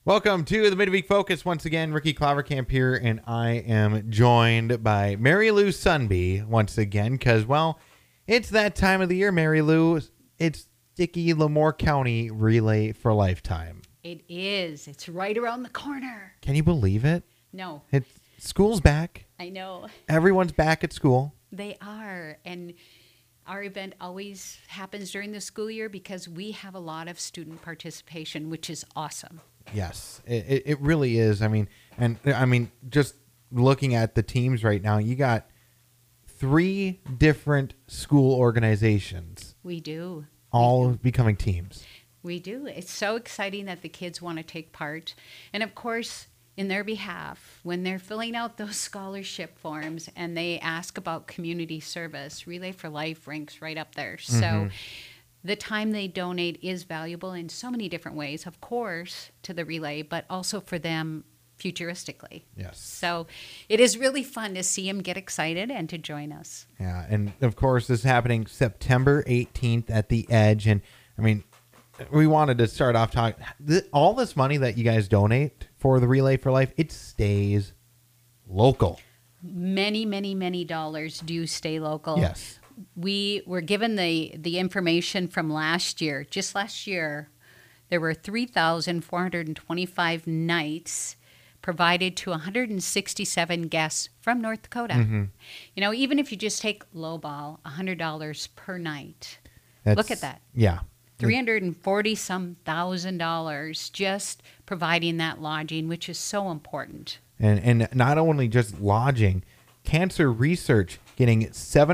Welcome to the Midweek Focus. Once again, Ricky Clovercamp here, and I am joined by Mary Lou Sunby once again because, well, it's that time of the year, Mary Lou. It's Dickey-Lemoore County Relay for Lifetime. It is. It's right around the corner. Can you believe it? No. School's back. I know. Everyone's back at school. They are. And our event always happens during the school year because we have a lot of student participation, which is awesome. Yes, it really is. I mean, just looking at the teams right now, you got 3 different school organizations. We do. All becoming teams. We do. It's so exciting that the kids want to take part. And of course, in their behalf, when they're filling out those scholarship forms and they ask about community service, Relay for Life ranks right up there. So the time they donate is valuable in so many different ways, of course, to the Relay, but also for them futuristically. Yes. So it is really fun to see them get excited and to join us. Yeah, and of course, this is happening September 18th at the Edge. And I mean, we wanted to start off talking. All this money that you guys donate for the Relay for Life, it stays local. Many, many, many dollars do stay local. Yes. We were given the information from last year. Just last year, there were 3,425 nights provided to 167 guests from North Dakota. You know, even if you just take lowball, $100 per night. Look at that. Yeah. $340-some thousand just providing that lodging, which is so important. And not only just lodging, cancer research getting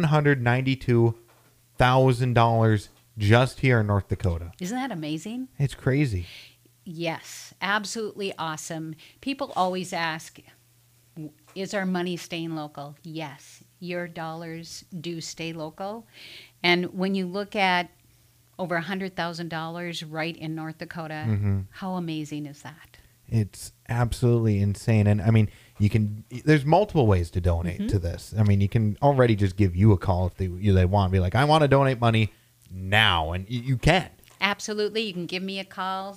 $792,000 just here in North Dakota. Isn't that amazing? It's crazy. Yes, absolutely awesome. People always ask, is our money staying local? Yes, your dollars do stay local. And when you look at over $100,000 right in North Dakota, how amazing is that? It's absolutely insane. And I mean, there's multiple ways to donate to this. I mean, you can already just give you a call if they want. Be like, I want to donate money now. And you can. Absolutely. You can give me a call,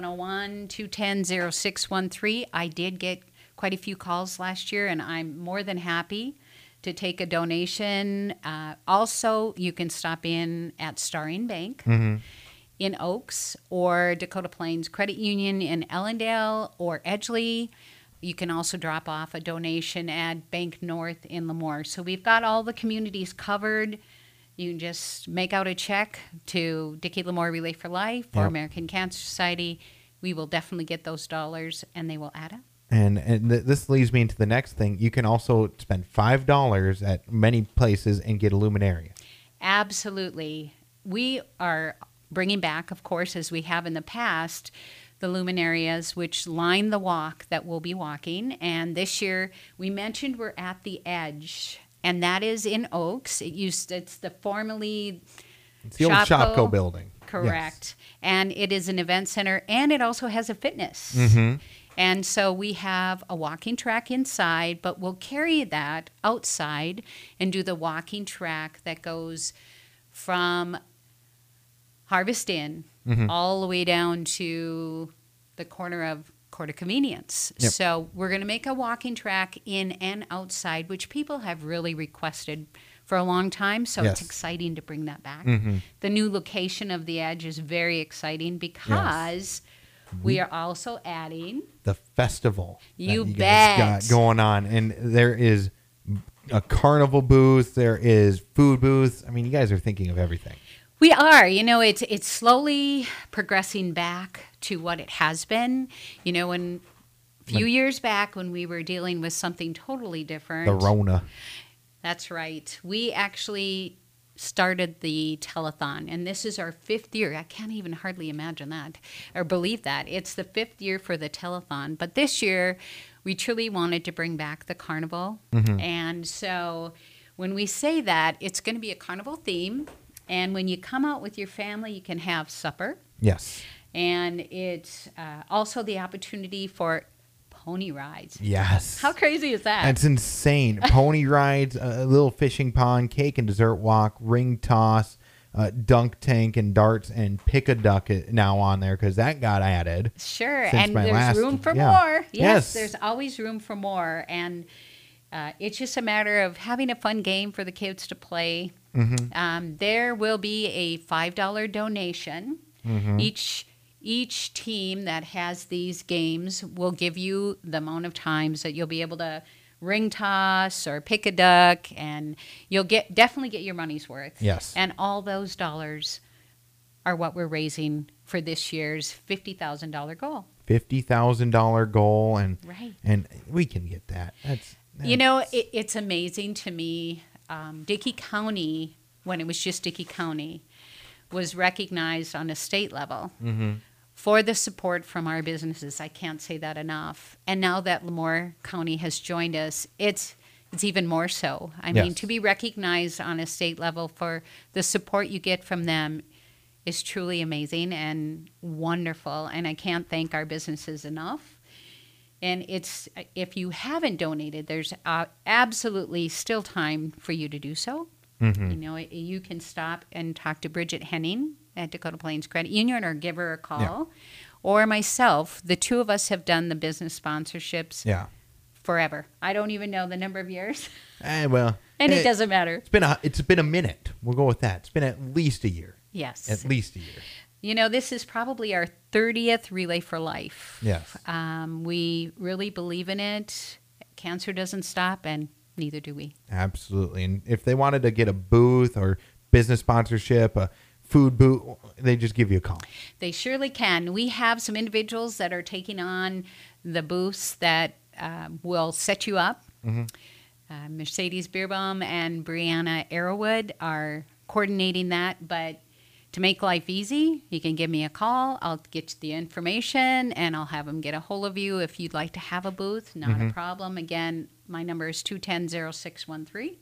701-210-0613. I did get quite a few calls last year, and I'm more than happy to take a donation. Also, you can stop in at Starring Bank in Oaks or Dakota Plains Credit Union in Ellendale or Edgeley. You can also drop off a donation at Bank North in Lemoore. So we've got all the communities covered. You can just make out a check to Dickey-Lemoore Relay for Life or American Cancer Society. We will definitely get those dollars, and they will add up. And this leads me into the next thing. You can also spend $5 at many places and get a luminaria. Absolutely. We are bringing back, of course, as we have in the past, the luminarias which line the walk that we'll be walking. And this year, we mentioned we're at the Edge, and that is in Oaks. It's the formerly It's the old Shopko building. Correct. Yes. And it is an event center, and it also has a fitness. And so we have a walking track inside, but we'll carry that outside and do the walking track that goes from Harvest Inn all the way down to the corner of Court of Convenience. Yep. So we're going to make a walking track in and outside, which people have really requested for a long time. So it's exciting to bring that back. The new location of the Edge is very exciting because we are also adding the festival you that bet guys got going on. And there is a carnival booth. There is food booths. I mean, you guys are thinking of everything. We are. You know, it's slowly progressing back to what it has been. You know, a few years back when we were dealing with something totally different. The Rona. That's right. We actually started the telethon, and this is our 5th year. I can't even hardly imagine that or believe that. It's the 5th year for the telethon. But this year, we truly wanted to bring back the carnival. And so when we say that, it's going to be a carnival theme. And when you come out with your family, you can have supper. Yes. And it's also the opportunity for pony rides. Yes. How crazy is that? That's insane. Pony rides, a little fishing pond, cake and dessert walk, ring toss, dunk tank and darts and pick a duck now on there because that got added. Sure, since and my there's last- room for yeah. more. Yes. There's always room for more, and it's just a matter of having a fun game for the kids to play. There will be a $5 donation. Each team that has these games will give you the amount of times that you'll be able to ring toss or pick a duck, and you'll definitely get your money's worth. Yes. And all those dollars are what we're raising for this year's $50,000 goal. $50,000 goal, and Right. and we can get that. That's You know, it's amazing to me. Dickey County, when it was just Dickey County, was recognized on a state level for the support from our businesses. I can't say that enough. And now that Lemoore County has joined us, it's even more so. I mean, Yes. to be recognized on a state level for the support you get from them is truly amazing and wonderful. And I can't thank our businesses enough. And if you haven't donated, there's absolutely still time for you to do so. You know, you can stop and talk to Bridget Henning at Dakota Plains Credit Union or give her a call. Or myself. The two of us have done the business sponsorships forever. I don't even know the number of years. Well, And it doesn't matter. It's been a minute. We'll go with that. It's been at least a year. Yes. At least a year. You know, this is probably our 30th Relay for Life. Yes. We really believe in it. Cancer doesn't stop, and neither do we. Absolutely. And if they wanted to get a booth or business sponsorship, a food booth, they just give you a call. They surely can. We have some individuals that are taking on the booths that will set you up. Mercedes Beerbaum and Brianna Arrowwood are coordinating that, but to make life easy, you can give me a call. I'll get you the information, and I'll have them get a hold of you if you'd like to have a booth. Not a problem. Again, my number is 210-0613.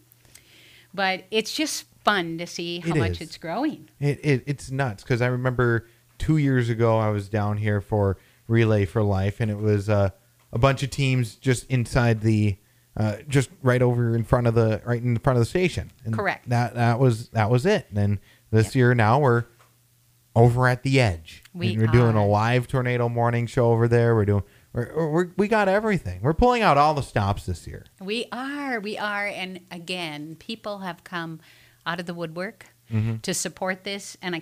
But it's just fun to see how much it's growing. It's nuts because I remember 2 years ago I was down here for Relay for Life, and it was a bunch of teams just inside the just right in front of the station. And Correct. That was it. And then this year now we're over at the edge. We're doing a live tornado morning show over there. We got everything. We're pulling out all the stops this year. We are. And again, people have come out of the woodwork to support this. And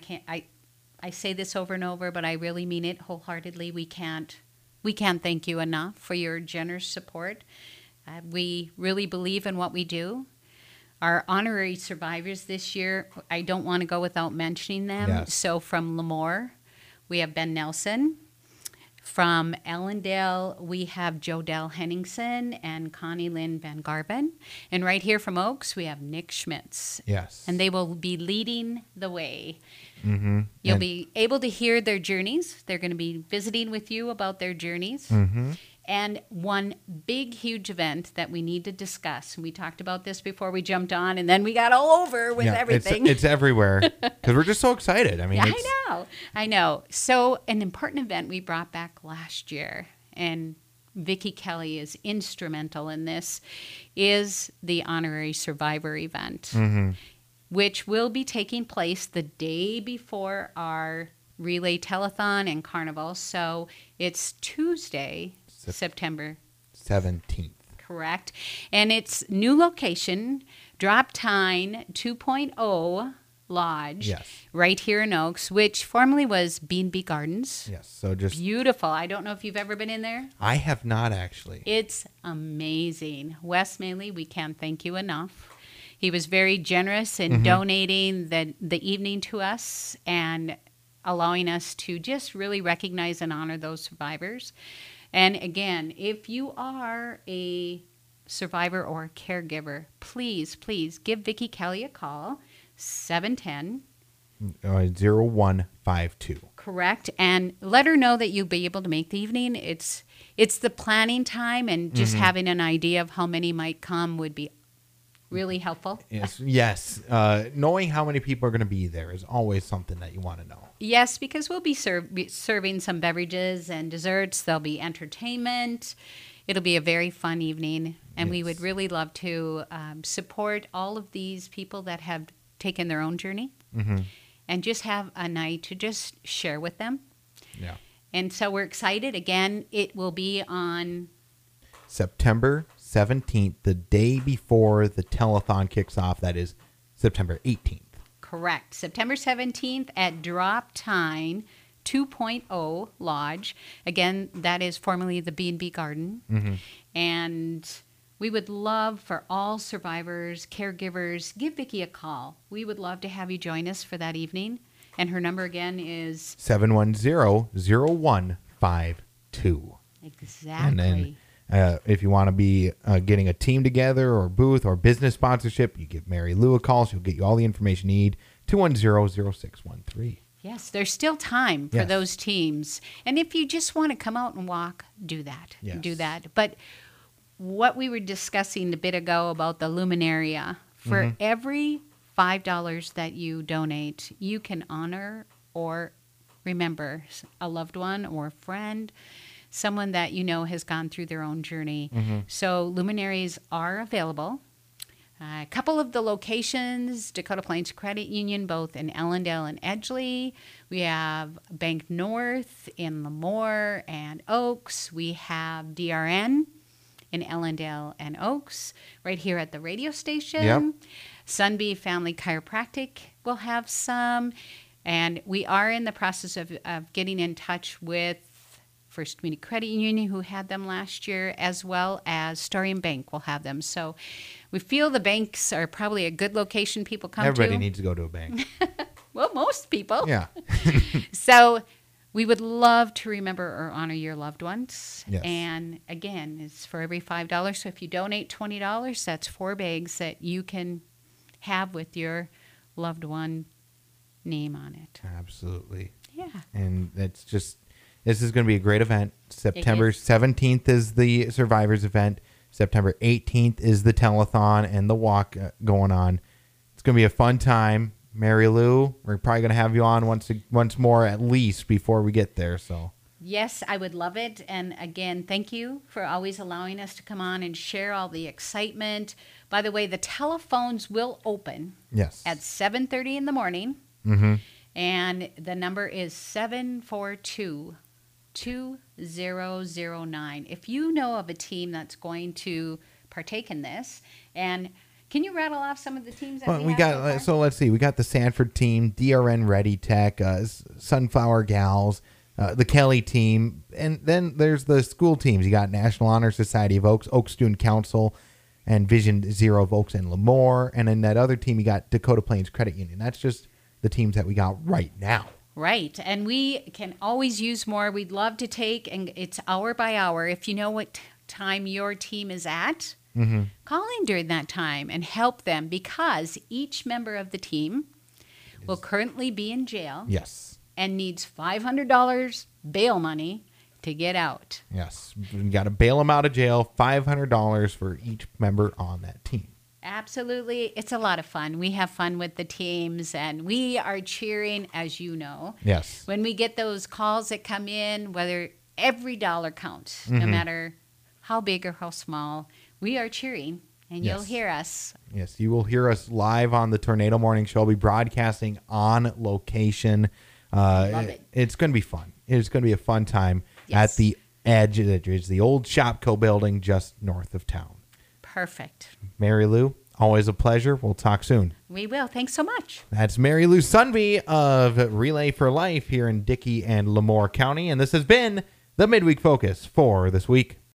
I say this over and over, but I really mean it wholeheartedly. We can't thank you enough for your generous support. We really believe in what we do. Our honorary survivors this year, I don't want to go without mentioning them. Yes. So from Lemoore, we have Ben Nelson. From Allendale, we have Jodelle Henningsen and Connie Lynn Van Garven. And right here from Oaks, we have Nick Schmitz. Yes. And they will be leading the way. You'll be able to hear their journeys. They're going to be visiting with you about their journeys. And one big, huge event that we need to discuss, and we talked about this before we jumped on, and then we got all over with everything. It's everywhere because we're just so excited. I mean, I know. So an important event we brought back last year, and Vicki Kelly is instrumental in this, is the Honorary Survivor event, which will be taking place the day before our Relay Telethon and Carnival. So it's Tuesday, September 17th. Correct. And it's new location, Drop Tine 2.0 Lodge. Yes. Right here in Oaks, which formerly was B&B Gardens. Yes. So just Beautiful. I don't know if you've ever been in there. I have not actually. It's amazing. Wes Maley, we can't thank you enough. He was very generous in donating the evening to us and allowing us to just really recognize and honor those survivors. And again, if you are a survivor or a caregiver, please give Vicki Kelly a call, 710 0152. Correct. And let her know that you'll be able to make the evening. It's the planning time, and just having an idea of how many might come would be really helpful. Yes. Knowing how many people are going to be there is always something that you want to know. Yes, because we'll be serving some beverages and desserts. There'll be entertainment. It'll be a very fun evening, and we would really love to support all of these people that have taken their own journey. and just have a night to just share with them. Yeah. And so we're excited. Again, it will be on September 17th, the day before the telethon kicks off. That is September 18th. correct September 17th at Drop Tine 2.0 Lodge. Again, that is formerly the B&B Garden. And we would love for all survivors, caregivers, give Vicki a call. We would love to have you join us for that evening. And her number again is 710-0152. exactly. And then if you want to be getting a team together or booth or business sponsorship, you give Mary Lou a call. She'll get you all the information you need. 210-0613. Yes, there's still time for Yes. those teams. And if you just want to come out and walk, do that. Yes. Do that. But what we were discussing a bit ago about the Luminaria, for every $5 that you donate, you can honor or remember a loved one or a friend, someone that you know has gone through their own journey. So luminaries are available. A couple of the locations, Dakota Plains Credit Union, both in Ellendale and Edgeley. We have Bank North in Lemoore and Oaks. We have DRN in Ellendale and Oaks, right here at the radio station. Yep. Sunbee Family Chiropractic will have some. And we are in the process of getting in touch with First Community Credit Union, who had them last year, as well as Starium Bank will have them. So we feel the banks are probably a good location people come Everybody to. needs to go to a bank. Well, most people. Yeah. So we would love to remember or honor your loved ones. Yes. And again, it's for every $5. So if you donate $20, that's 4 bags that you can have with your loved one name on it. Absolutely. Yeah. And it's just, this is going to be a great event. September is. 17th is the Survivors event. September 18th is the telethon and the walk going on. It's going to be a fun time. Mary Lou, we're probably going to have you on once more at least before we get there. So Yes, I would love it. And again, thank you for always allowing us to come on and share all the excitement. By the way, the telephones will open yes. at 7:30 in the morning. Mm-hmm. And the number is 742-2009. If you know of a team that's going to partake in this, and can you rattle off some of the teams that Well, we we have got so far? so let's see. We got the Sanford team, DRN Ready Tech, Sunflower Gals, the Kelly team, and then there's the school teams. You got National Honor Society of Oaks, Oaks Student Council, and Vision Zero of Oaks and Lemoore, and then that other team you got Dakota Plains Credit Union. That's just the teams that we got right now. Right. And we can always use more. We'd love to take, and it's hour by hour. If you know what time your team is at, call in during that time and help them, because each member of the team will currently be in jail Yes. and needs $500 bail money to get out. Yes. We got to bail them out of jail, $500 for each member on that team. Absolutely. It's a lot of fun. We have fun with the teams, and we are cheering, as you know. Yes. When we get those calls that come in, whether every dollar counts, no matter how big or how small, we are cheering, and you'll Yes. hear us. Yes, you will hear us live on the Tornado Morning Show. We'll be broadcasting on location. Love it. It's going to be fun. It's going to be a fun time Yes. at the Edge. It is the old Shopco building just north of town. Perfect. Mary Lou, always a pleasure. We'll talk soon. We will. Thanks so much. That's Mary Lou Sunbee of Relay for Life here in Dickey and Lemoore County. And this has been the Midweek Focus for this week.